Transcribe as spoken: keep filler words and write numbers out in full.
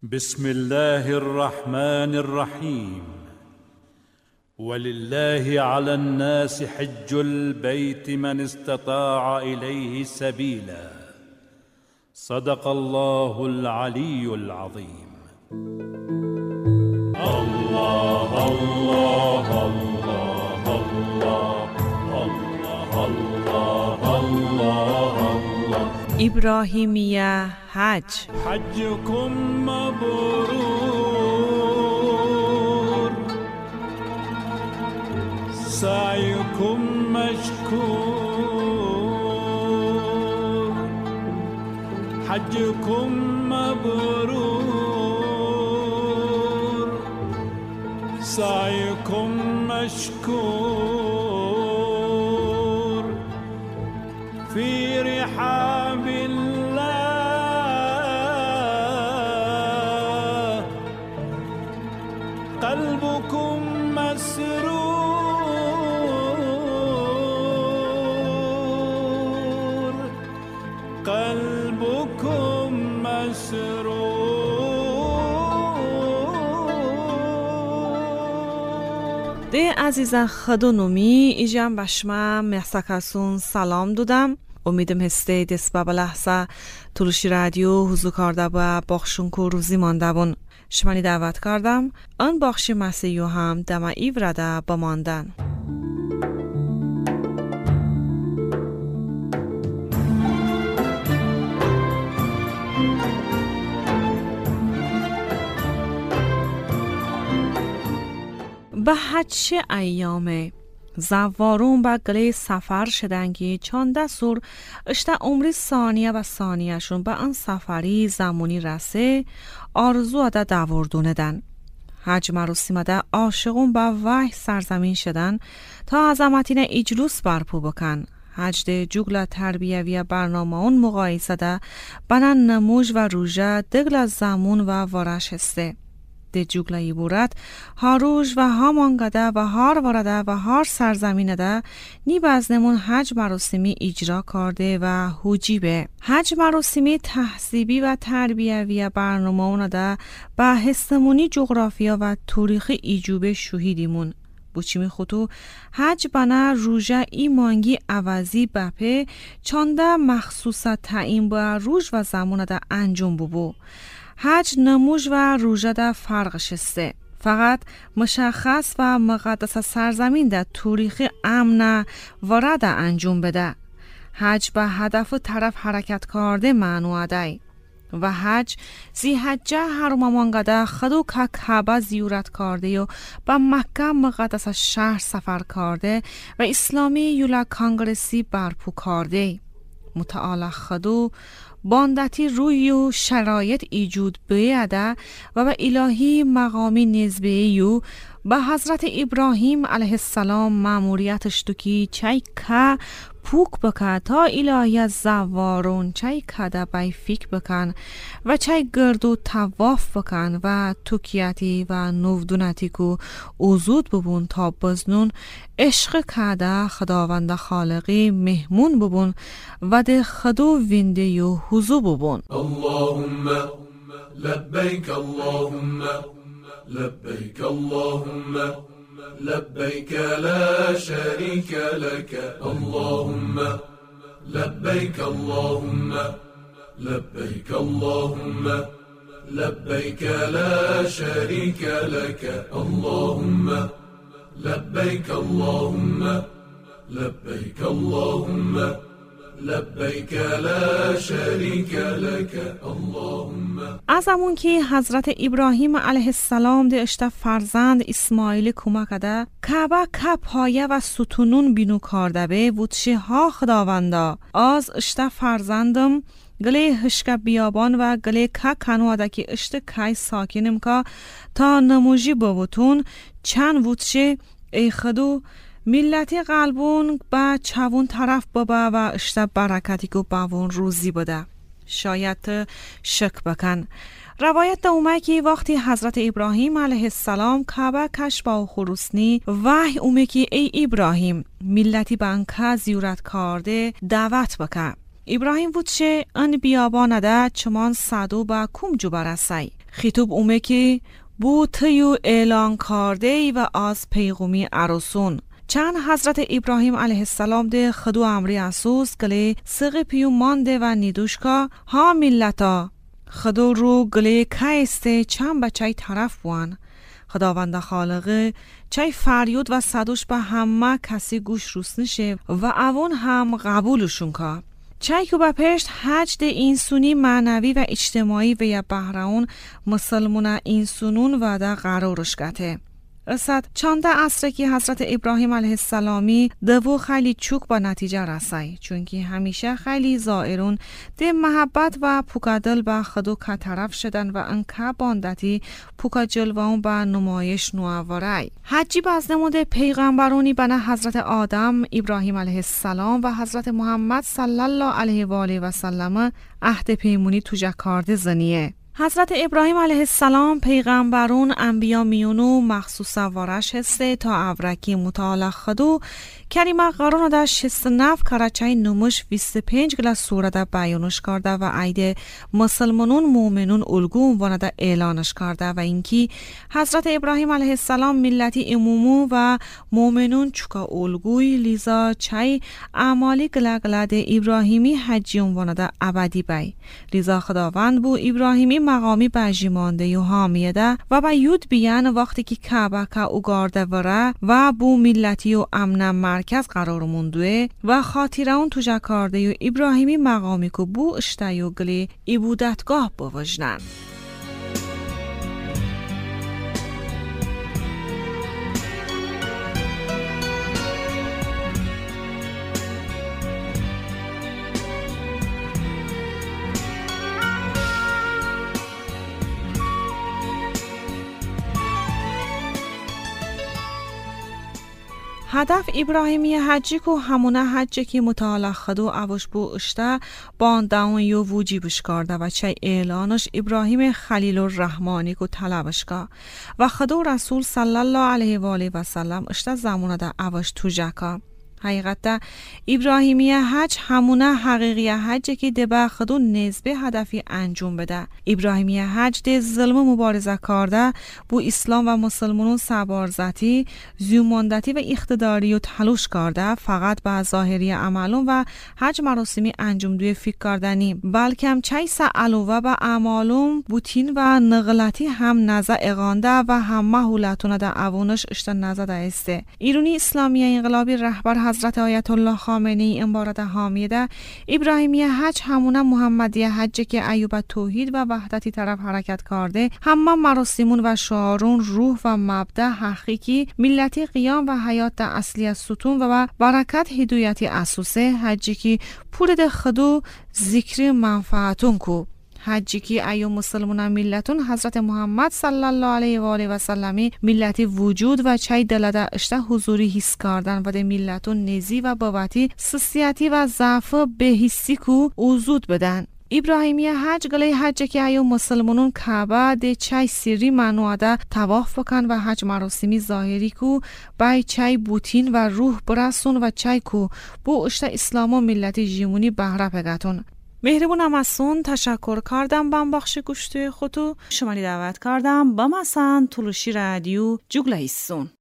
بسم الله الرحمن الرحيم. ولله على الناس حج البيت من استطاع إليه سبيلا. صدق الله العلي العظيم. الله الله الله الله الله الله الله الله. إبراهيمية حج. حجكم مبرور سعيكم مشكور. حجكم مبرور سعيكم مشكور. في رحاب الله قلبكم مسرور. قلبكم مسرور. ده عزیزان خدونومی ایجام باشم محسکاسون سلام دودم. امیدم هسته دست بابا لحظه تلوشی رادیو حضور کرده با باخشون که روزی مانده بون. شمانی دعوت کردم آن باخشی مسیحیو هم دم ایوراده با ماندن. به حج ایامه زوارون با گلی سفر شدنگی چانده سور اشته عمری ثانیه و ثانیهشون به آن سفری زمانی رسه آرزو اده دوردونه دن. حج مراسم ده عاشقون با وحی سرزمین شدن تا عظمتین اجلوس برپو بکن. حج ده جوگل تربیوی برنامه اون مقایسه ده بنان نموج و روژه دگل زمون و وارش هسته. ده جوگلایی بورد هاروش و هامانگده و هار وارده و هار سرزمینه ده نی بزنمون حج مراسمی اجرا کرده و حجیبه. حج مراسمی تحصیبی و تربیوی برنامه اون ده به هستمونی جغرافیا و تاریخی ایجوبه شهیدیمون. بوچیمی خودو حج بنا روژه ایمانگی عوضی بپه چانده مخصوصا تعیین با روژ و زمان ده انجام ببو. حج نموج و روژه ده فرق شسته. فقط مشخص و مقدس سرزمین ده تاریخی امن وارد انجام بده. حج به هدف و طرف حرکت کرده معنوه ده و حج زی حجه هرمامانگده خدو که کعبه زیارت کرده و به مکه مقدس شهر سفر کرده و اسلامی یولا کانگرسی برپو کرده. متعال خدو باندتی روی و شرایط ایجود بیاده و به الهی مقامی نزبه و به حضرت ابراهیم علیه السلام ماموریتش تو کی چای که پوک بکن تا الهی زوارون چای کده بای فیک بکن و چای گردو تواف بکن و توکیتی و نودونتی که اوزود ببون تا بزنون عشق کده خداوند خالقی مهمون ببون و ده خدو وینده و حضور ببون. اللهم لبیک اللهم لبیک اللهم لبيك لا شريك لك. اللهم لبيك اللهم لبيك اللهم لبيك لا شريك لك. اللهم لبيك اللهم لبيك اللهم لبيك لا شريك لك. اللهم. از همون که حضرت ابراهیم علیه السلام ده اشته فرزند اسماعیل کمک ده کعبه که پایه و ستونون بینو کرده به وودشه ها خداوندا از اشته فرزندم گلی هشک بیابان و گلی که کنواده که اشته کای ساکنم که تا نموجی بوتون چند وودشه ای خدو ملتی قلبون با چوون طرف بابا و اشته برکتی که باون روزی بوده. شاید شک بکن. روایت اومه که وقتی حضرت ابراهیم علیه السلام کعبه کش با خروسنی وحی اومه که ای ابراهیم ملتی بانکه زیارت کرده دعوت بکن. ابراهیم بود چه ان بیابانه ده چمان صدو با کم جو برسی. خیتوب اومه که بو تیو اعلان کرده ای و از پیغومی عروسون. چند حضرت ابراهیم علیه السلام ده خدو امری اسوس گلی سق پیو مانده و نیدوشکا ها ملتا خدو رو گلی کایسته چند بچه طرف بوان. خداوند خالقه چای فریود و صدوش به همه کسی گوش روس نشه و اون هم قبولشون که چای که با پشت حج ده اینسونی معنوی و اجتماعی و یا بهرون مسلمون اینسونون و ده قرارش گته. رسد چانده عصره که حضرت ابراهیم علیه السلامی دوو خیلی چوک با نتیجه رسای، چونکه همیشه خیلی زائرون ده محبت و پوکادل با خدو که طرف شدن و انکه باندتی پوکا جلوان با نمایش نوارای. حجی باز نموده پیغمبرونی بنا حضرت آدم ابراهیم علیه السلام و حضرت محمد صلی الله علیه و آله و سلم عهد پیمونی تو جکارده زنیه. حضرت ابراهیم علیه السلام پیغمبرون انبیا میونو مخصوص وارش هسته تا اورکی مطالع خدو کریمه قرون در شست نف کرچای نموش بیست پنج گلا سوره در بیانش کرده و عیده مسلمانون مومنون الگو ونده در اعلانش کرده و اینکی حضرت ابراهیم علیه السلام ملتی امومو و مومنون چکا الگوی لیزا چای اعمالی گلا گلا ده ابراهیمی حجیون ونده در ابدی بای. لیزا خداوند بو ابراهیمی مقامی بجیمانده یو حامیده و با یود بیان وقتی که کعبه که اوگارده وره و بو ملتی و امن مرکز قرار موندوه و خاطره اون تو جکارده یو ابراهیمی مقامی که بو اشتایو گلی عبودتگاه بوجنن. هدف ابراهیمی حجی کو همونه حجی که مطالعه خدو اوش بو اشته بانداون یو وجیبش کرده و چه اعلانش ابراهیم خلیل الرحمانی کو طلبش که و خدو رسول صلی الله علیه و آله و سلم اشته زمونه ده اوش تو جکا. حقیقتا ابراهیمی حج همونه حقیقی حجی که ده به خدو نسبه هدفی انجام بده. ابراهیمی حج ده ظلم مبارزه کرده بو اسلام و مسلمانون سبارزتی، زیوماندتی و اقتداری و تلاش کرده فقط به ظاهری عملون و حج مراسمی انجام دوی فکر کردنی بلکه هم چای سعلوه و اعمالون بوتین و نغلتی هم نزه اغانده و هم محولتون ده اوونش اشته نزه ده استه. ایرانی اسلامی انقلابی رهبر حضرت آیت الله خامنه‌ای امبارد حامیده ابراهیمی حج همونه محمدی حج که ایوب توحید و وحدتی طرف حرکت کرده همه مراسمون و شعارون روح و مبدأ حقیقی ملتی قیام و حیات اصلی ستون و برکت هدایتی اساسه حجی که پول خدو ذکر منفعتون کو حجی که ایو مسلمان ملتون حضرت محمد صلی الله علیه و آله و سلمی ملتی وجود و چای دلده اشته حضوری حس کردن و ده ملتون نزی و بابتی سسیتی و ضعف به حسی کو وجود بدن. ابراهیمی حج گلی حج که ایو مسلمانون کعبه ده چای سری منوعده طواف بکن و حج مراسمی ظاهری کو بای چای بوتین و روح برسون و چای کو بو اشته اسلام و ملتی جیمونی بهره پگتون. مهربونم ازون تشکر کردم بام بخش گوشتوی خودو شمالی دعوت کردم با مثلا تلوشی رادیو جوگلایسون.